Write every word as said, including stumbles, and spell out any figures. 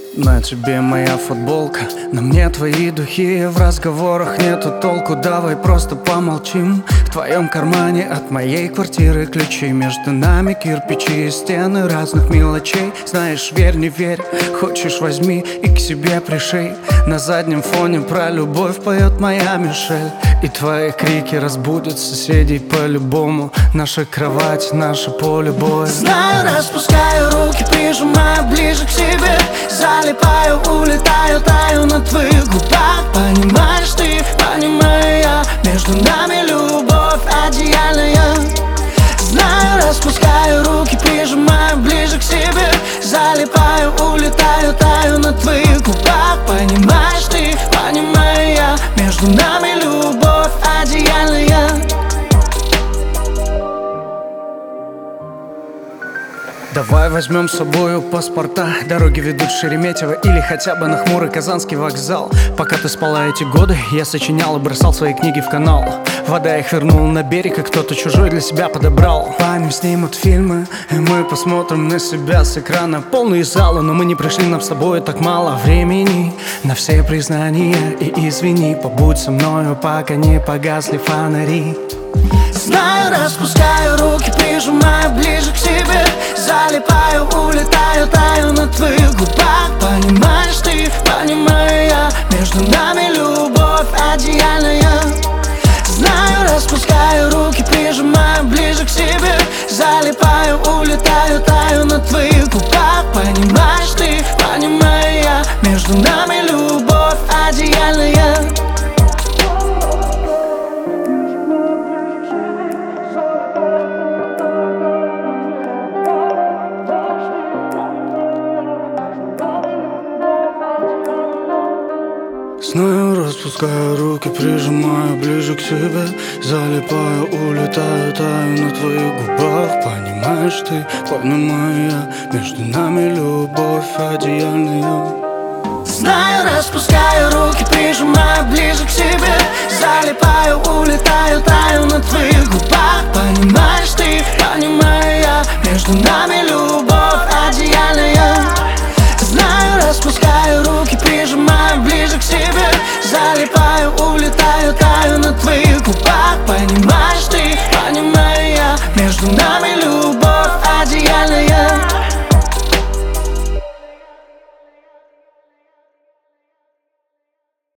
На тебе моя футболка, на мне твои духи. В разговорах нету толку, давай просто помолчим. В твоем кармане от моей квартиры ключи. Между нами кирпичи и стены разных мелочей. Знаешь, верь, не верь, хочешь возьми и к себе пришей. На заднем фоне про любовь поет моя Мишель. И твои крики разбудят соседей по-любому. Наша кровать, наше поле боя. Знаю, распускаю руки, прижимаю ближе к себе. Залипаю, улетаю, таю на твоих губах. Понимаешь ты, понимаю я, между нами любовь одеяльная. Знаю, распускаю руки, прижимаю ближе к себе. Залипаю, улетаю, таю на твоих губах. Понимаешь ты, понимаю я, между нами любовь одеяльная. Давай возьмем с собою паспорта. Дороги ведут в Шереметьево или хотя бы на хмурый Казанский вокзал. Пока ты спала эти годы, я сочинял и бросал свои книги в канал. Вода их вернула на берег, и кто-то чужой для себя подобрал. Память снимут фильмы, и мы посмотрим на себя с экрана. Полные залы, но мы не пришли, нам с тобой так мало времени на все признания. И извини, побудь со мною, пока не погасли фонари. Знаю, распускаю руки, прижимаю ближе к себе. Залипаю, улетаю, таю на твоих губах. Понимаешь ты, понимаю я, между нами любовь одеяльная. Знаю, распускаю руки, прижимаю ближе к себе. Залипаю, улетаю, таю на твоих губах. Понимаешь ты, понимаю я, между нами любовь одеяльная. Знаю, распускаю руки, прижимаю ближе к себе. Залипаю, улетаю, таю на твоих губах. Понимаешь ты, понимаю я, между нами любовь одеяльная. Знаю, распускаю руки, прижимаю ближе к себе. Залипаю, улетаю, таю на твоих губах. Понимаешь ты, понимаю я, между нами любовь одеяльная. Знаю, распускаю руки, прижимаю ближе к себе. Залипаю, улетаю, таю на твоих губах. Понимаешь ты, понимаю я, между нами